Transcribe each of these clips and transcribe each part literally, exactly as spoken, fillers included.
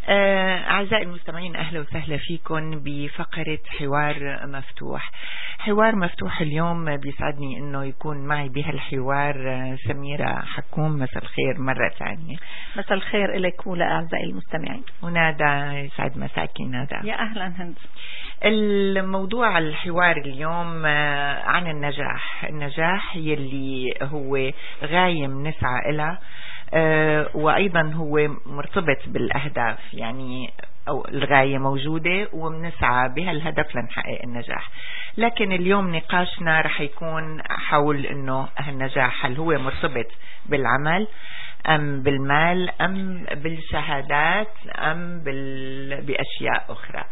أعزائي المستمعين، أهلا وسهلا فيكم بفقرة حوار مفتوح. حوار مفتوح اليوم بيسعدني أنه يكون معي بهالحوار سميرة حكوم. مساء الخير مرة ثانية. مساء الخير إليك ولأعزائي المستمعين. ونادى، يسعد مساكي نادى. يا أهلا هند. الموضوع الحوار اليوم عن النجاح. النجاح يلي هو غاية نسعى إلها، أه وأيضا هو مرتبط بالأهداف، يعني أو الغاية موجودة وبنسعى بها الهدف لنحقق النجاح. لكن اليوم نقاشنا رح يكون حول أنه النجاح هل هو مرتبط بالعمل أم بالمال أم بالشهادات أم بال... بأشياء أخرى.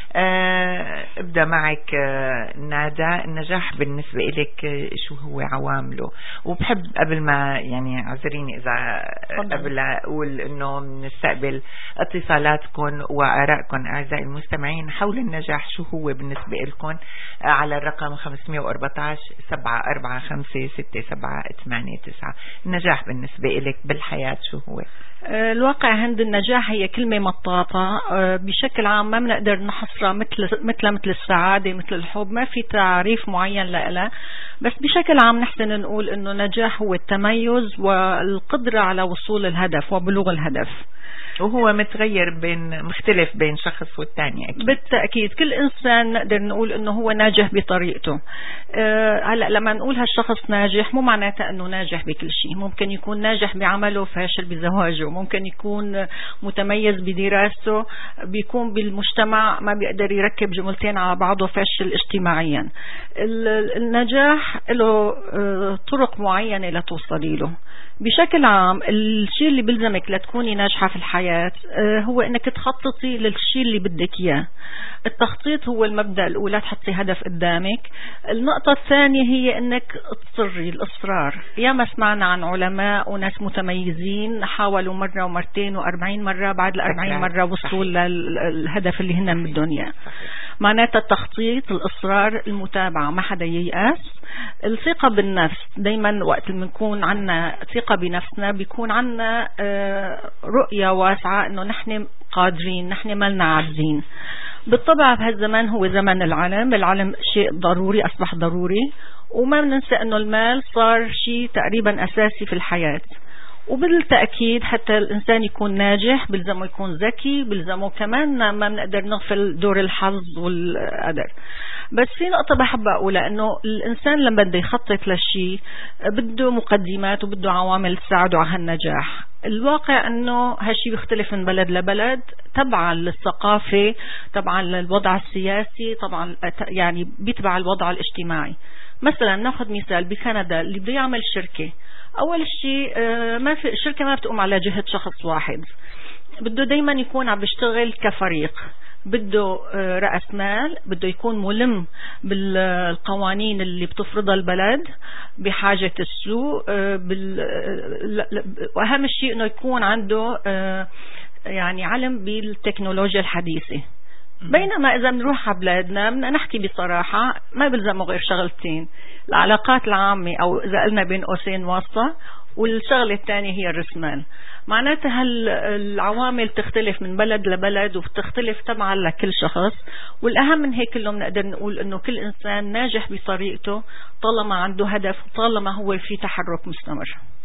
أه ابدأ معك أه نادى. النجاح بالنسبة إليك شو هو عوامله؟ وبحب قبل ما يعني اعذريني إذا قبل أقول إنه نستقبل اتصالاتكم وآرائكم أعزائي المستمعين حول النجاح. شو هو بالنسبة لكم على الرقم خمسمية وأربعة عشر سبعة أربعة خمسة ستة سبعة ثمانية تسعة. النجاح بالنسبة إليك بالحياة شو هو؟ الواقع عند النجاح هي كلمة مطاطة بشكل عام، ما بنقدر نحصرها مثل مثل مثل السعادة مثل الحب، ما في تعريف معين لها، بس بشكل عام نحسن نقول إنه نجاح هو التميز والقدرة على وصول الهدف وبلوغ الهدف، وهو متغير بين مختلف بين شخص والتاني. أكيد. بالتأكيد كل إنسان نقدر نقول إنه هو ناجح بطريقته. هلا أه لما نقول هالشخص ناجح مو معناته إنه ناجح بكل شيء، ممكن يكون ناجح بعمله فاشل بزواجه، ممكن يكون متميز بدراسته، بيكون بالمجتمع ما بيقدر يركب جملتين على بعضه فاشل اجتماعيا. النجاح له طرق معينة لتوصلي له. بشكل عام الشيء اللي بلزمك لتكوني ناجحة في الحياة هو انك تخططي للشيء اللي بدك اياه. التخطيط هو المبدأ الأولى، تحطي هدف قدامك. النقطة الثانية هي انك تصري، الإصرار. يا ما سمعنا عن علماء وناس متميزين حاولوا مرة ومرتين وأربعين مرة، بعد الأربعين مرة وصلوا للهدف اللي هن بدهم اياه. معناتها التخطيط، الإصرار، المتابعة، ما حدا ييأس. الثقة بالنفس، دايما وقت اللي بنكون عنا ثقة بنفسنا بيكون عنا رؤية واسعة انه نحن قادرين، نحن مالنا عاجزين. بالطبع بهالزمان هو زمن العلم، العلم شيء ضروري، أصبح ضروري، وما بننسى انه المال صار شيء تقريبا أساسي في الحياة. وبالتأكيد حتى الإنسان يكون ناجح بلزمه يكون ذكي، بلزمه كمان ما بنقدر نغفل دور الحظ والقدر. بس في نقطة بحب أقولها، إنه الإنسان لما بده يخطط للشيء بده مقدمات وبده عوامل تساعده على هالنجاح. الواقع إنه هالشيء بيختلف من بلد لبلد، تبعا للثقافة، تبعا للوضع السياسي، طبعا يعني بيتبع الوضع الاجتماعي. مثلا ناخذ مثال بكندا، اللي بده يعمل شركة أول شيء ما في الشركة ما بتقوم على جهة شخص واحد، بده دايما يكون عم بيشتغل كفريق، بده رأس مال، بده يكون ملم بالقوانين اللي بتفرضها البلد، بحاجة السوق، وأهم شيء إنه يكون عنده يعني علم بالتكنولوجيا الحديثة. بينما إذا بنروح على بلادنا بدنا نحكي بصراحة ما بلزمه غير شغلتين، العلاقات العامة أو إذا قلنا بين قوسين واسطة، والشغلة الثانية هي الرسمال. معناتها العوامل تختلف من بلد لبلد وبتختلف طبعا لكل شخص. والأهم من هيك كله بنقدر نقول إنه كل إنسان ناجح بطريقته طالما عنده هدف وطالما هو في تحرك مستمر.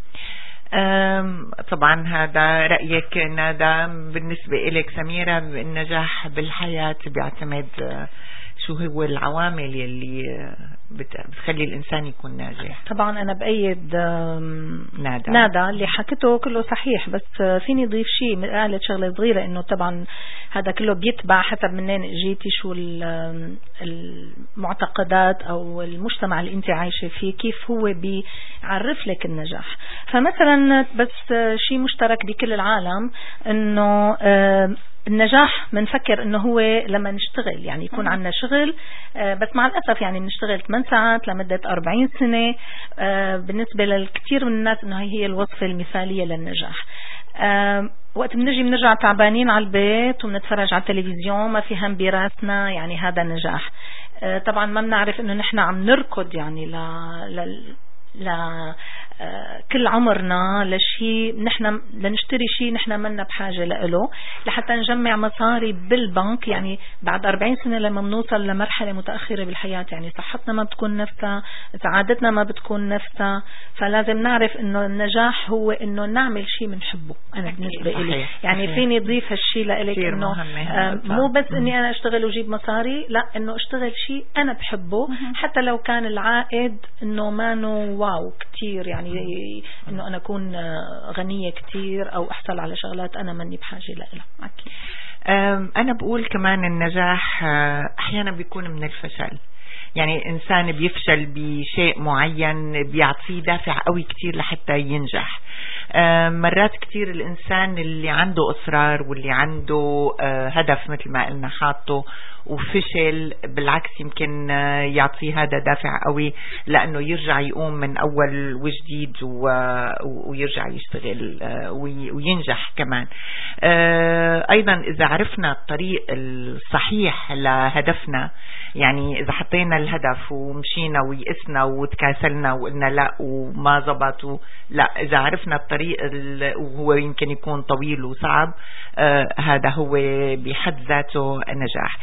طبعا هذا رأيك نادى. بالنسبة إليك سميرة، النجاح بالحياة بيعتمد شو هو العوامل اللي بتخلي الإنسان يكون ناجح؟ طبعا أنا بأيد نادى نادى اللي حكته كله صحيح، بس فيني ضيف شيء، قالت شغلة صغيرة إنه طبعا هذا كله بيتبع حسب منين جيتي، شو المعتقدات أو المجتمع اللي أنت عايشة فيه كيف هو بيعرف لك النجاح. فمثلا بس شيء مشترك بكل العالم إنه النجاح منفكر انه هو لما نشتغل، يعني يكون عندنا شغل، بس مع الأسف يعني بنشتغل ثمان ساعات لمدة أربعين سنة. بالنسبة للكثير من الناس انه هي الوصفة المثالية للنجاح. وقت بنجي بنرجع تعبانين على البيت وبنتفرج على التلفزيون ما في هم براسنا، يعني هذا نجاح. طبعا ما بنعرف انه نحن عم نركض يعني ل... ل... كل عمرنا لشيء نحن لنشتري شيء نحن منا بحاجة له لحتى نجمع مصاري بالبنك. يعني بعد أربعين سنة لما بنوصل لمرحلة متأخرة بالحياة يعني صحتنا ما بتكون نفسها، سعادتنا ما بتكون نفسها، فلازم نعرف انه النجاح هو انه نعمل شيء بنحبه. انا بالنسبة لي يعني صحيح. فيني اضيف هالشيء لإلك انه مو بس اني انا اشتغل وجيب مصاري، لا انه اشتغل شيء انا بحبه حتى لو كان العائد انه ما نو واو كتير، يعني انه انا اكون غنية كتير او احصل على شغلات انا ماني بحاجة لها. أكيد. انا بقول كمان النجاح احيانا بيكون من الفشل. يعني إنسان بيفشل بشيء معين بيعطيه دافع قوي كتير لحتى ينجح. مرات كتير الإنسان اللي عنده إصرار واللي عنده هدف مثل ما قلنا حاطه وفشل بالعكس يمكن يعطيه هذا دافع قوي لأنه يرجع يقوم من أول وجديد ويرجع يشتغل وينجح كمان. أيضا إذا عرفنا الطريق الصحيح لهدفنا، يعني إذا حطينا الهدف ومشينا ويئسنا وتكاسلنا وقلنا لا وما زبط لا، إذا عرفنا الطريق وهو يمكن يكون طويل وصعب، آه هذا هو بحد ذاته نجاح.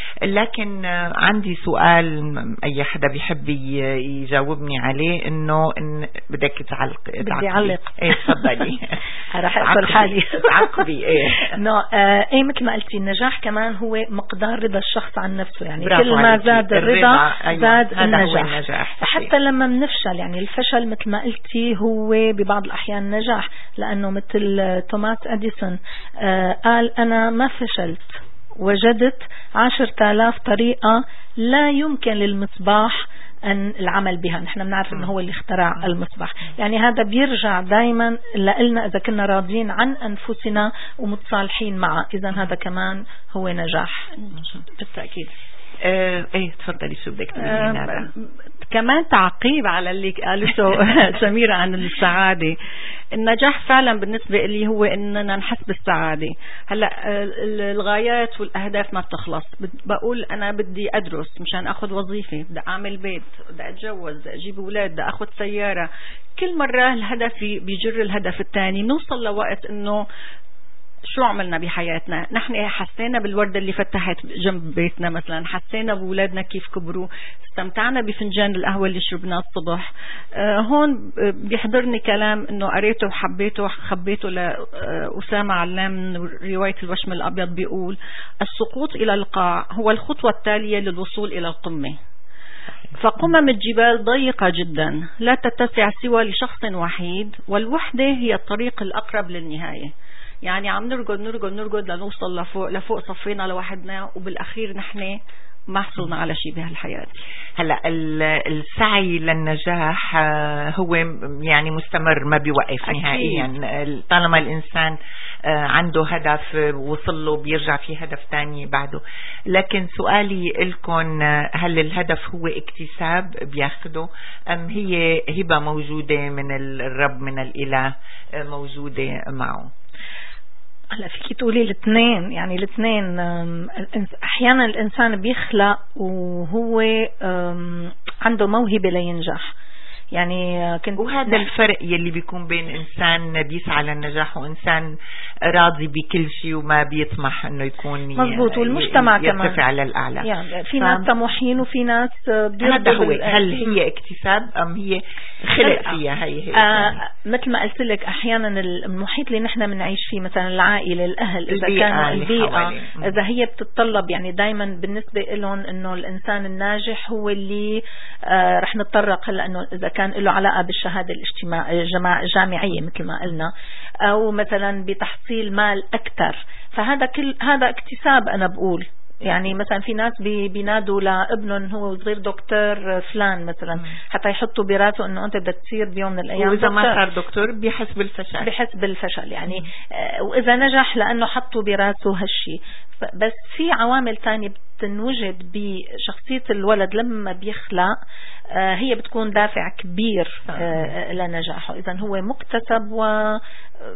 لكن آه عندي سؤال أي حدا بيحب يجاوبني عليه، إنه إن بدك تعلق بدي أعلق. إيه تفضلي. راح أسأل حالي عقبي. إيه نو آه إيه مثل ما قلتي النجاح كمان هو مقدار رضا الشخص عن نفسه. يعني كل ما زاد الرضا زاد النجاح. النجاح حتى لما بنفشل، يعني الفشل مثل ما قلتي هو ببعض الأحيان نجاح، لأنه مثل توماس أديسون آه قال أنا ما فشلت، وجدت عشرة آلاف طريقة لا يمكن للمصباح أن العمل بها. نحن بنعرف أنه هو اللي اخترع المصباح. يعني هذا بيرجع دايما لنا إذا كنا راضين عن أنفسنا ومتصالحين معه، إذا هذا كمان هو نجاح بالتأكيد. آه ايه تفضلي شو بدك تقولين؟ هذا كمان تعقيب على اللي قالته سميرة عن السعادة. النجاح فعلا بالنسبة لي هو اننا نحس بالسعادة. هلا الغايات والاهداف ما بتخلص. بقول انا بدي ادرس مشان اخذ وظيفة، بدي اعمل بيت، بدي اتجوز، بدي اجيب اولاد، بدي اخذ سيارة. كل مرة الهدف بيجر الهدف الثاني. نوصل لوقت انه شو عملنا بحياتنا؟ نحن حسينا بالوردة اللي فتحت جنب بيتنا مثلا، حسينا بولادنا كيف كبروا، استمتعنا بفنجان القهوة اللي شربناه الصبح. آه هون بيحضرني كلام انه قريته وحبيته خبيته لأسامة علام من رواية الوشم الأبيض، بيقول السقوط إلى القاع هو الخطوة التالية للوصول إلى القمة. فقمم الجبال ضيقة جدا لا تتسع سوى لشخص وحيد، والوحدة هي الطريق الأقرب للنهاية. يعني عم نرقد نرقد نرقد لنوصل لفوق لفوق صفينا لوحدنا، وبالأخير نحن ما حصلنا على شيء بهالحياة. هلا السعي للنجاح هو يعني مستمر ما بيوقف نهائيا. طالما الإنسان عنده هدف وصل له بيرجع في هدف تاني بعده. لكن سؤالي لكم، هل الهدف هو اكتساب بياخده أم هي هبة موجودة من الرب من الإله موجودة معه؟ هلا فيكي تقولي الاثنين، يعني الاثنين. احيانا الانسان بيخلق وهو عنده موهبة لينجح. يعني كنت وهذا الفرق يلي بيكون بين إنسان بيسعى للنجاح وإنسان راضي بكل شيء وما بيطمح إنه يكون مظبوط. والمجتمع كمان يرتفع للأعلى. يعني في ناس طموحين وفي ناس هذا هو. هل هي اكتساب أم هي خلق فيها؟ هي هي آه مثل ما قلت لك أحيانا المحيط اللي نحن بنعيش فيه، مثلا العائلة، الأهل، إذا كانوا البيئة، إذا هي بتتطلب، يعني دايما بالنسبة لهم إنه الإنسان الناجح هو اللي آه رح نتطرق هلا إنه إذا كان له علاقة بالشهادة الاجتماعية الجامعية مثل ما قلنا، أو مثلا بتحصيل مال أكثر، فهذا كل هذا اكتساب. أنا بقول يعني مثلا في ناس بينادوا لابنهم هو صغير دكتور فلان مثلا حتى يحطوا براسه انه انت بدك تصير بيوم من الايام، واذا ما صار دكتور بيحس بالفشل بيحس بالفشل يعني. واذا نجح لانه حطوا براسه هالشي. بس في عوامل تانية بتنوجد بشخصية الولد لما بيخلق، هي بتكون دافع كبير لنجاحه. اذا هو مكتسب و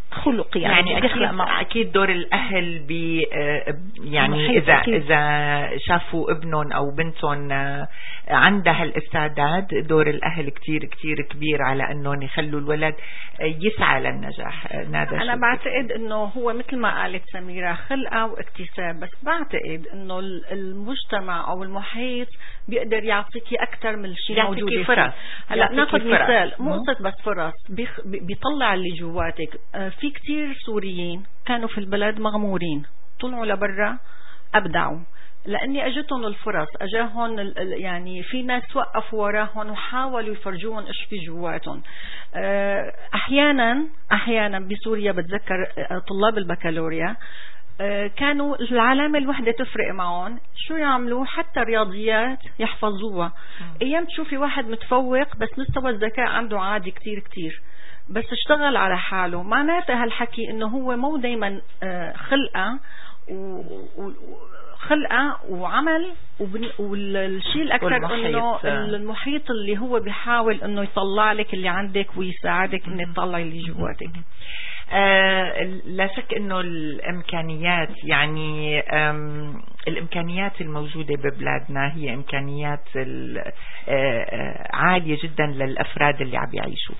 خلقي يعني, يعني أكيد, أكيد دور الأهل بي يعني إذا أكيد. إذا شافوا ابنهم أو بنتهم عندها الاستعداد، دور الأهل كتير كتير كبير على أنهم يخلوا الولد يسعى للنجاح. أنا بعتقد أنه هو مثل ما قالت سميرة خلقة واكتساب، بس بعتقد أنه المجتمع أو المحيط بيقدر يعطيكي أكثر من الشيء موجود فرص. هلا ناخذ مثال، مو قصة بس فرص، بيطلع اللي جواتك. في كتير سوريين كانوا في البلد مغمورين، طلعوا لبرا أبدعوا لأني أجتهم الفرص، أجاهم يعني في ناس وقفوا وراهم وحاولوا يفرجوهم إيش في جواتهم. أحيانا أحيانا بسوريا بتذكر طلاب البكالوريا كانوا العلامة الوحدة تفرق معهم، شو يعملوا؟ حتى رياضيات يحفظوها. أيام تشوفي واحد متفوق بس مستوى الذكاء عنده عادي كتير كتير، بس اشتغل على حاله. معناته هالحكي انه هو مو دايما خلقة وخلقة وعمل، والشيء الأكثر انه المحيط اللي هو بيحاول انه يطلع لك اللي عندك ويساعدك انه تطلع اللي جواتك. آه لا شك انه الامكانيات يعني الامكانيات الموجودة ببلادنا هي امكانيات آه عالية جدا للافراد اللي عم يعيشوا.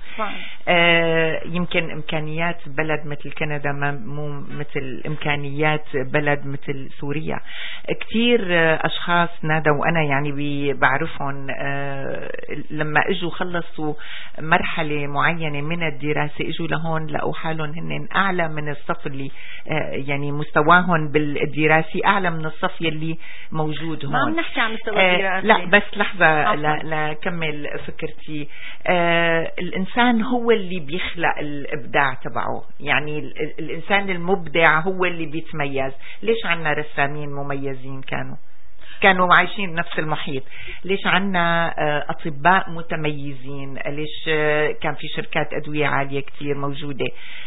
آه يمكن امكانيات بلد مثل كندا مو مثل امكانيات بلد مثل سوريا. كتير اشخاص نادوا وانا يعني بعرفهم آه لما اجوا خلصوا مرحلة معينة من الدراسة اجوا لهون لقوا حالهم هن أعلى من الصف اللي يعني مستواهم بالدراسي أعلى من الصف يلي موجود هون. ما عم نحكي عن مستوى الدراسي. لا بس لحظة لكمل فكرتي. آه الإنسان هو اللي بيخلق الإبداع تبعه، يعني الإنسان المبدع هو اللي بيتميز. ليش عنا رسامين مميزين كانوا كانوا عايشين نفس المحيط؟ ليش عنا أطباء متميزين؟ ليش كان في شركات أدوية عالية كتير موجودة؟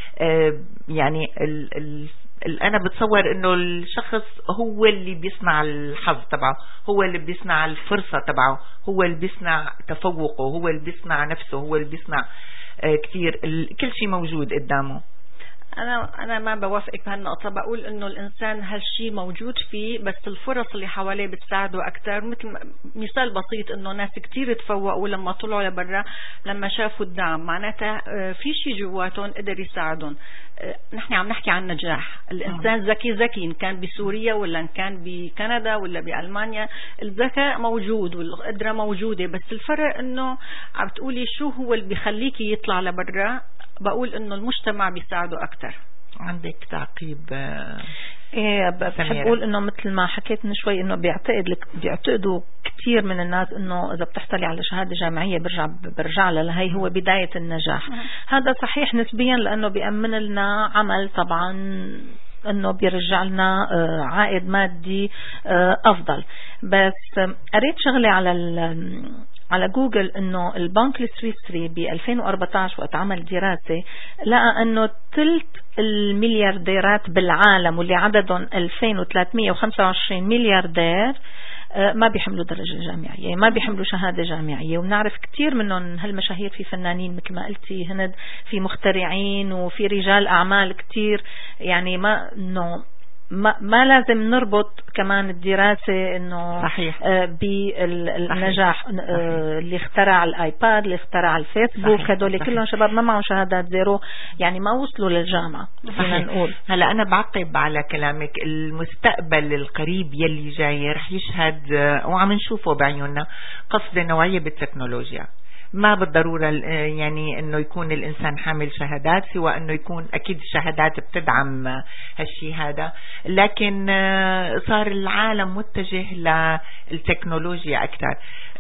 يعني ال ال ال أنا بتصور إنه الشخص هو اللي بيصنع الحظ تبعه، هو اللي بيصنع الفرصة تبعه، هو اللي بيصنع تفوقه، هو اللي بيصنع نفسه، هو اللي بيصنع كتير كل شيء موجود قدامه. أنا أنا ما بوافقك بهالنقطة، بقول إنه الإنسان هالشي موجود فيه، بس الفرص اللي حواليه بتساعده أكتر. مثل مثال بسيط إنه ناس كتير تفوقوا لما طلعوا لبرا لما شافوا الدعم، معناتها في شي جواتهم قدر يساعدهم. نحن عم نحكي عن نجاح. الإنسان ذكي ذكي إن كان بسوريا ولا إن كان بكندا ولا بألمانيا، الذكاء موجود والقدرة موجودة، بس الفرق إنه عم تقولي شو هو اللي بيخليكي يطلع لبرا. بقول انه المجتمع بيساعده اكتر. عندك تعقيب؟ ايه بحب اقول انه مثل ما حكيت من شوي انه بيعتقد لك بيعتقدوا كثير من الناس انه اذا بتحصلي على شهاده جامعيه برجع برجع لها هي هو بدايه النجاح. هذا صحيح نسبيا لانه بيأمن لنا عمل، طبعا انه بيرجع لنا عائد مادي افضل. بس قريت شغله على على جوجل انه البنك السويسري ب ألفين وأربعة عشر وقت عمل دراسة لقى انه ثلث المليارديرات بالعالم واللي عددهم ألفين وثلاثمية وخمسة وعشرين ملياردير ما بيحملوا درجة جامعية، ما بيحملوا شهادة جامعية. وبنعرف كتير منهم هالمشاهير، في فنانين مثل ما قلتي هند، في مخترعين وفي رجال أعمال كتير. يعني ما انه ما, ما لازم نربط كمان الدراسة انه آه بالنجاح. آه اللي اخترع الايباد، اللي اخترع الفيسبوك، هدول كلهم شباب ما معهم شهادات زيرو، يعني ما وصلوا للجامعة. فينا نقول هلا انا بعقب على كلامك. المستقبل القريب يلي جاي رح يشهد وعم نشوفه بعيوننا قفزة نوعية بالتكنولوجيا. ما بالضرورة يعني انه يكون الانسان حامل شهادات، سوى انه يكون اكيد الشهادات بتدعم هالشي هذا، لكن صار العالم متجه للتكنولوجيا اكثر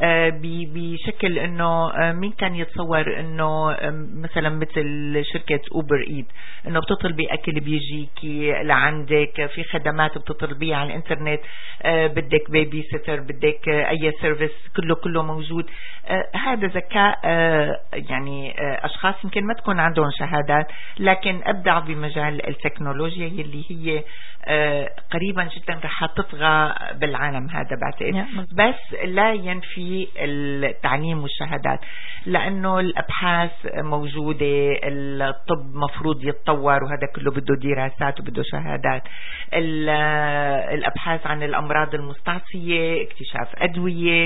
بشكل انه مين كان يتصور انه مثلا مثل شركة اوبر ايد انه بتطلبي اكل بيجيكي لعندك، في خدمات بتطلبيها على الانترنت، بدك بيبي سيتر، بدك اي سيرفيس، كله كله موجود. هذا ذكاء يعني أشخاص يمكن ما تكون عندهم شهادات لكن أبدعوا بمجال التكنولوجيا اللي هي قريبا جدا رح تطغى بالعالم هذا بعتقد. بس لا ينفي في التعليم والشهادات، لأنه الأبحاث موجودة، الطب مفروض يتطور وهذا كله بده دراسات وبده شهادات. الأبحاث عن الأمراض المستعصية، اكتشاف أدوية،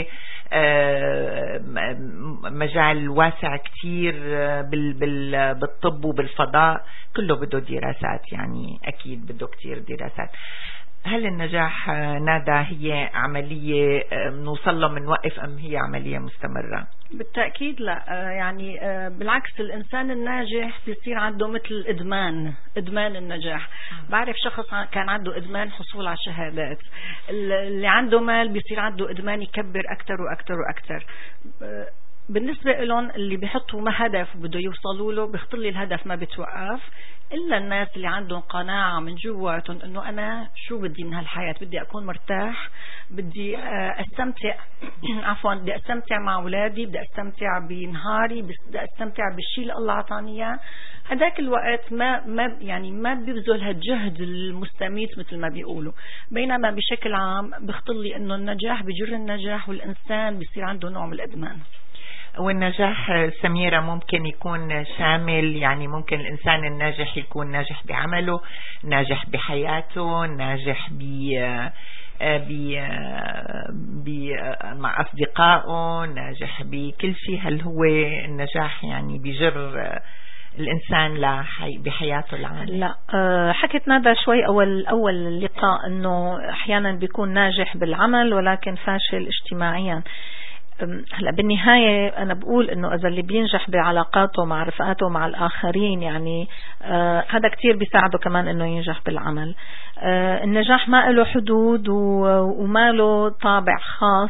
مجال واسع كتير بالطب وبالفضاء، كله بده دراسات، يعني أكيد بده كتير دراسات. هل النجاح نادى هي عملية نوصل له منوقف أم هي عملية مستمرة؟ بالتأكيد لا، يعني بالعكس الإنسان الناجح بيصير عنده مثل إدمان إدمان النجاح. بعرف شخص كان عنده إدمان حصول على شهادات، اللي عنده مال بيصير عنده إدمان يكبر أكتر وأكتر وأكتر. بالنسبة لهم اللي بيحطوا ما هدف وبده يوصلوا له بيخطر لي الهدف ما بتوقف، إلا الناس اللي عندهم قناعة من جواتهم إنه أنا شو بدي من هالحياة، بدي أكون مرتاح، بدي أستمتع عفوا بدي أستمتع مع أولادي، بدي أستمتع بنهاري، بدي أستمتع بالشيء اللي الله عطاني إياه. هذاك الوقت ما ما يعني ما بيبذل هالجهد المستميت مثل ما بيقولوا. بينما بشكل عام بيخطر لي إنه النجاح بجر النجاح، والإنسان بيصير عنده نوع من الإدمان. والنجاح سميرة ممكن يكون شامل، يعني ممكن الإنسان الناجح يكون ناجح بعمله، ناجح بحياته، ناجح ب بي بي مع أصدقائه، ناجح بكل شيء. هل هو النجاح يعني بيجر الإنسان لحي بحياته العامة؟ لا، حكيت ندى شوي أول أول لقاء إنه أحيانا بيكون ناجح بالعمل ولكن فاشل اجتماعيا. هلا بالنهاية أنا بقول إنه إذا اللي بينجح بعلاقاته مع رفقاته مع الآخرين، يعني آه هذا كتير بيساعده كمان إنه ينجح بالعمل. آه النجاح ما له حدود وما له طابع خاص،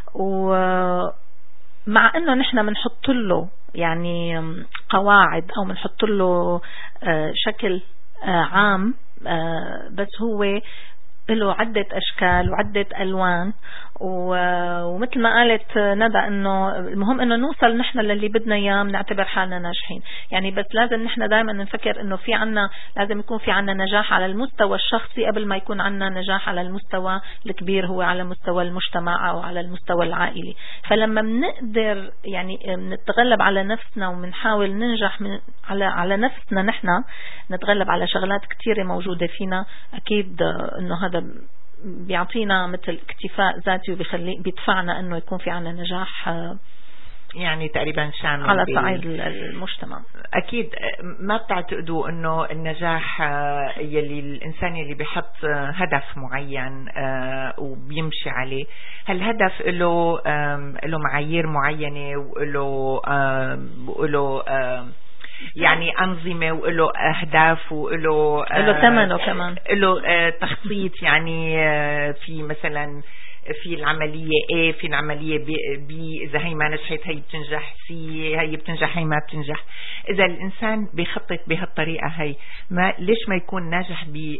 ومع إنه نحن بنحط له يعني قواعد أو بنحط له آه شكل آه عام، آه بس هو له عدة أشكال وعدة ألوان. ومثل ما قالت ندى إنه المهم إنه نوصل نحن للي بدنا إياه، بنعتبر حالنا ناجحين. يعني بس لازم نحن دائما نفكر إنه في عنا لازم يكون في عنا نجاح على المستوى الشخصي قبل ما يكون عنا نجاح على المستوى الكبير، هو على مستوى المجتمع أو على المستوى العائلي. فلما بنقدر يعني نتغلب على نفسنا وبنحاول ننجح من على على نفسنا، نحن نتغلب على شغلات كتيرة موجودة فينا، أكيد إنه هذا بيعطينا مثل اكتفاء ذاتي وبيخلي بيدفعنا انه يكون في عنا نجاح يعني تقريبا شامل على صعيد المجتمع. اكيد ما بتعتقدوا انه النجاح يلي الانسان يلي بيحط هدف معين وبيمشي عليه، هالهدف له له معايير معينة وله وله يعني أنظمة وله أهداف وله له ثمنه كمان، له تخطيط، يعني في مثلا في العملية A، في العملية B، إذا هي ما نجحت هي بتنجح، C هي بتنجح هي ما بتنجح. إذا الإنسان بيخطط بهالطريقة هي، ما ليش ما يكون ناجح ب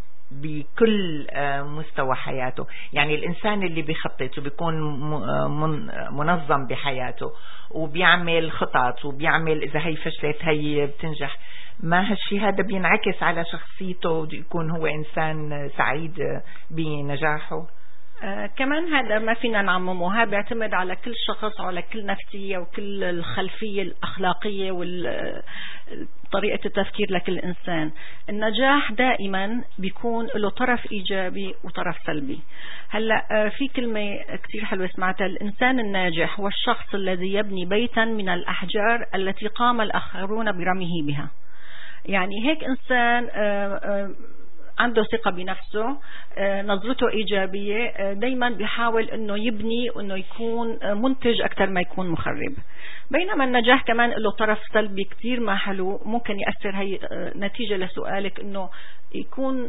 بكل مستوى حياته؟ يعني الإنسان اللي بيخطط وبيكون منظم بحياته وبيعمل خطط وبيعمل إذا هي فشلت هي بتنجح، ما هالشي هذا بينعكس على شخصيته ويكون هو إنسان سعيد بنجاحه؟ آه كمان هذا ما فينا نعممه، هذا بيعتمد على كل شخص وعلى كل نفسية وكل الخلفية الأخلاقية وطريقة التفكير لكل إنسان. النجاح دائما بيكون له طرف إيجابي وطرف سلبي. هلأ آه في كلمة كتير حلوة سمعتها، الإنسان الناجح هو الشخص الذي يبني بيتا من الأحجار التي قام الآخرون برميه بها. يعني هيك إنسان آه آه عنده ثقة بنفسه، نظرته إيجابية، دايما بيحاول أنه يبني وأنه يكون منتج أكثر ما يكون مخرب. بينما النجاح كمان له طرف سلبي كتير ما حلو، ممكن يأثر. هي نتيجة لسؤالك أنه يكون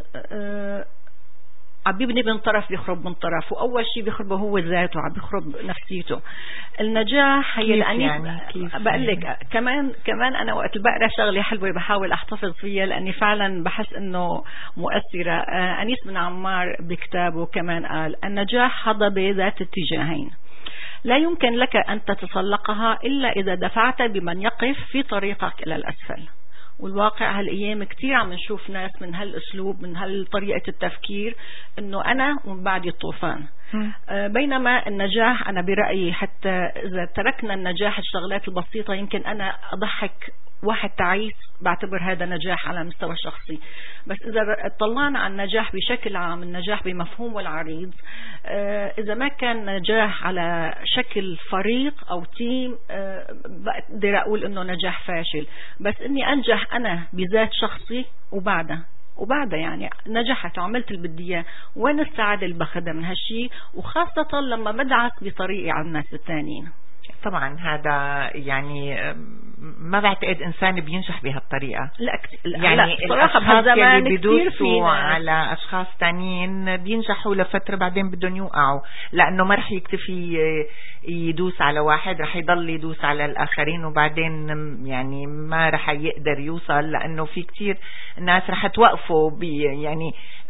عم بيبني من طرف بيخرب من طرف، وأول شيء بيخربه هو ذاته، عم بيخرب نفسيته. النجاح هي الأنيس يعني بقلك كمان كمان أنا وقت بقرأ شغلة حلوة بحاول أحتفظ فيها لأني فعلا بحس إنه مؤثرة. أنيس بن عمار بكتابه كمان قال: النجاح هضبة ذات اتجاهين، لا يمكن لك أن تتسلقها إلا إذا دفعت بمن يقف في طريقك إلى الأسفل. والواقع هالأيام كتير عم نشوف ناس من هالأسلوب، من هالطريقة التفكير، إنه أنا ومن بعد الطوفان. بينما النجاح أنا برأيي حتى إذا تركنا النجاح الشغلات البسيطة يمكن أنا أضحك واحد تعيس بعتبر هذا نجاح على مستوى الشخصي. بس إذا طلعنا على النجاح بشكل عام، النجاح بمفهومه العريض، إذا ما كان نجاح على شكل فريق أو تيم بقدر أقول إنه نجاح فاشل. بس إني أنجح أنا بذات شخصي وبعدها وبعدها يعني نجحت وعملت اللي بدي اياه، وين السعادة اللي باخذها من هالشي، وخاصة لما بدعس بطريقي على الناس الثانيين. طبعا هذا يعني ما بعتقد إنسان بينجح بهالطريقة. لا يعني الأشخاص اللي بيدوسوا على أشخاص تانيين بينجحوا لفترة بعدين بدهم يوقعوا، لأنه ما رح يكتفي يدوس على واحد، رح يضل يدوس على الآخرين وبعدين يعني ما رح يقدر يوصل، لأنه في كتير ناس رح توقفوا يعني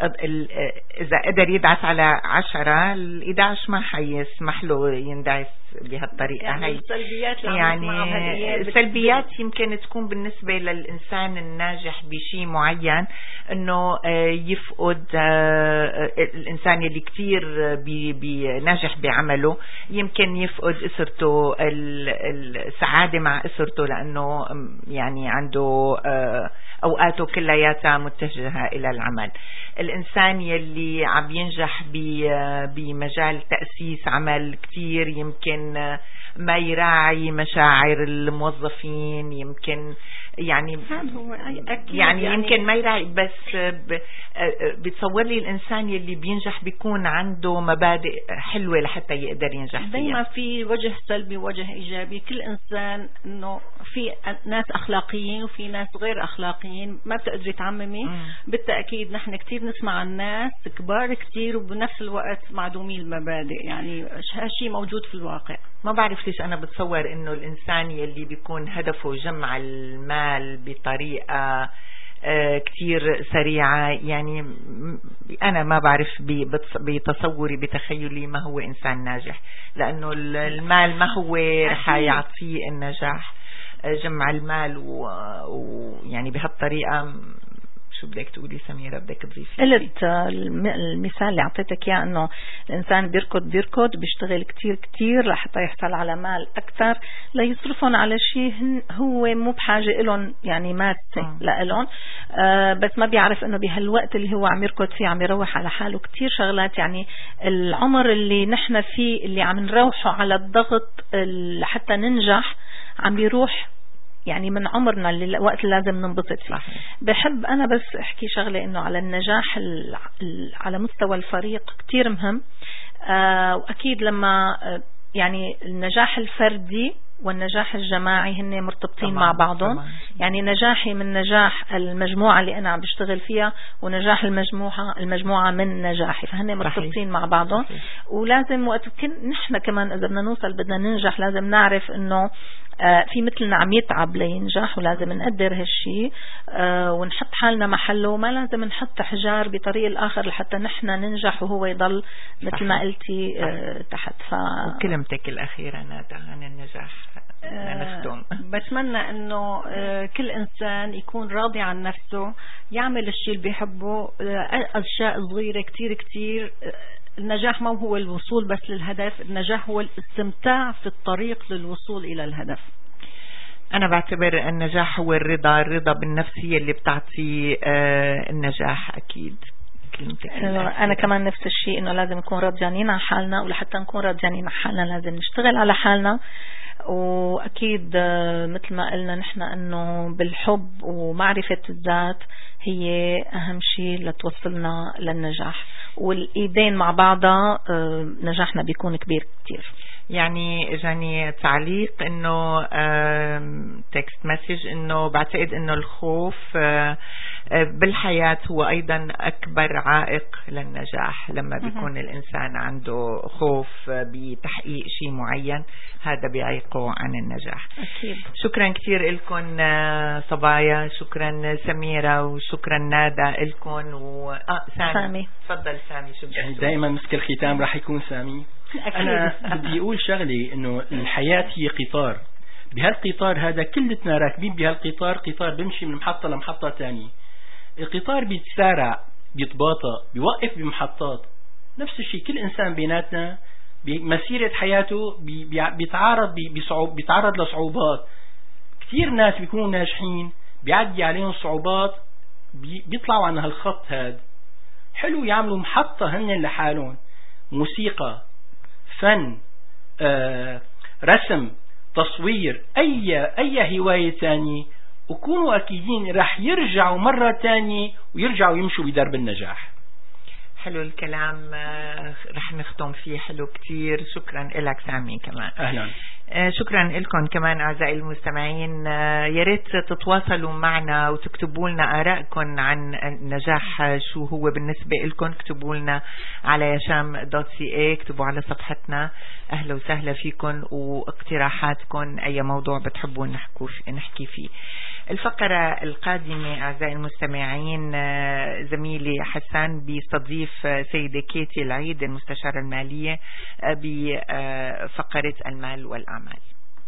إذا قدر يدعس على عشرة الإدعش ما حيسمح له يندعس بهالطريقة. يعني هاي السلبيات يعني السلبيات يمكن تكون بالنسبة للإنسان الناجح بشيء معين انه يفقد الإنسان اللي كتير ناجح بعمله، يمكن يفقد أسرته، السعادة مع أسرته، لأنه يعني عنده أوقاته كلياتها متجهة إلى العمل. الإنسان يلي عم ينجح بمجال تأسيس عمل كتير يمكن ما يراعي مشاعر الموظفين، يمكن يعني أكيد يعني يمكن ما يراعي. بس بتصور لي الإنسان يلي بينجح بيكون عنده مبادئ حلوة لحتى يقدر ينجح فيها. دايما في وجه سلبي ووجه إيجابي. كل إنسان إنه في ناس أخلاقيين وفي ناس غير أخلاقيين، ما بتقدري تعممي. بالتأكيد نحن كتير نسمع عن ناس كبار كتير وبنفس الوقت معدومي المبادئ، يعني هالشيء موجود في الواقع. ما بعرف ليش أنا بتصور إنه الإنسان يلي بيكون هدفه جمع المال بطريقة كتير سريعة، يعني أنا ما بعرف بتصوري بتخيلي ما هو إنسان ناجح، لأنه المال ما هو رح يعطيه النجاح. جمع المال ويعني بهالطريقة شو بدك تقولي سميرة؟ بدك تضيفي؟ قلت المثال اللي اعطيتك اياه انه الانسان بيركض بيركض بيشتغل كتير كتير لحتى يحصل على مال اكثر ليصرفهم على شيء هو مو بحاجة لهم، يعني مادة لهم، آه بس ما بيعرف انه بهالوقت اللي هو عم يركض فيه عم يروح على حاله كتير شغلات. يعني العمر اللي نحن فيه اللي عم نروحه على الضغط لحتى ننجح عم بيروح يعني من عمرنا اللي وقت لازم ننبسط فيه. بحب أنا بس أحكي شغلة إنه على النجاح على مستوى الفريق كتير مهم. آه وأكيد لما يعني النجاح الفردي والنجاح الجماعي هن مرتبطين مع بعضهم. يعني نجاحي من نجاح المجموعة اللي أنا عم بشتغل فيها، ونجاح المجموعة المجموعة من نجاحي، فهن مرتبطين مع بعضهم. ولازم وقت نحن كمان إذا بدنا نوصل بدنا ننجح لازم نعرف إنه آه في مثلنا عم يتعب لينجح، ولازم نقدر هالشي آه ونحط حالنا محله، وما لازم نحط حجار بطريق الآخر لحتى نحن ننجح وهو يضل مثل ما قلتي آه تحت. ف... وكلمتك الأخيرة نادى عن النجاح نختم. بتمنى انه كل انسان يكون راضي عن نفسه، يعمل الشيء اللي بيحبه، اشياء صغيرة كتير كتير. النجاح ما هو الوصول بس للهدف، النجاح هو الاستمتاع في الطريق للوصول الى الهدف. أنا بعتبر النجاح هو الرضا، الرضا بالنفسية اللي بتعطي النجاح. أكيد أنا كمان نفس الشيء، إنه لازم نكون راضيين عن حالنا، ولحتى نكون راضيين عن حالنا لازم نشتغل على حالنا. وأكيد مثل ما قلنا نحن أنه بالحب ومعرفة الذات هي أهم شيء لتوصلنا للنجاح، والإيدين مع بعضها نجاحنا بيكون كبير كتير. يعني اجاني تعليق انه تكست مسج انه بعتقد انه الخوف بالحياة هو ايضا اكبر عائق للنجاح. لما بيكون الانسان عنده خوف بتحقيق شيء معين هذا بيعيقه عن النجاح. أكيد. شكرا كتير لكم صبايا، شكرا سميرة، وشكرا نادى لكم و... آه سامي. سامي تفضل سامي. شو يعني دائما مسك الختام راح يكون سامي. أنا بدي أقول شغلي إنه الحياة هي قطار، بهالقطار هذا كلتنا راكبين بهالقطار، قطار بيمشي من محطة لمحطة تانية. القطار بيتسارع بيتباطأ بيوقف بمحطات، نفس الشيء كل إنسان بيناتنا بمسيرة حياته بيتعرض بصعوب بيتعرض لصعوبات. كثير ناس بيكونوا ناجحين بيعدي عليهم صعوبات بيطلعوا عن هالخط هذا. حلو يعملوا محطة هن لحالهم، موسيقى، فن، آه، رسم، تصوير، أي أي هواية ثانية، وكونوا أكيدين رح يرجعوا مرة ثانية ويرجعوا يمشوا بدرب النجاح. حلو الكلام، رح نختم فيه حلو كتير. شكرا لك سامي كمان. أهلا. شكرا لكم كمان أعزائي المستمعين. يا ريت تتواصلوا معنا وتكتبوا لنا آرائكم عن النجاح شو هو بالنسبة لكم. اكتبوا لنا على يشام دوت سي اي، اكتبوا على صفحتنا. أهلا وسهلا فيكم، واقتراحاتكم أي موضوع بتحبوا نحكي فيه. الفقرة القادمة أعزائي المستمعين زميلي حسان بيستضيف سيدة كيتي العيد المستشارة المالية بفقرة المال والأعمال.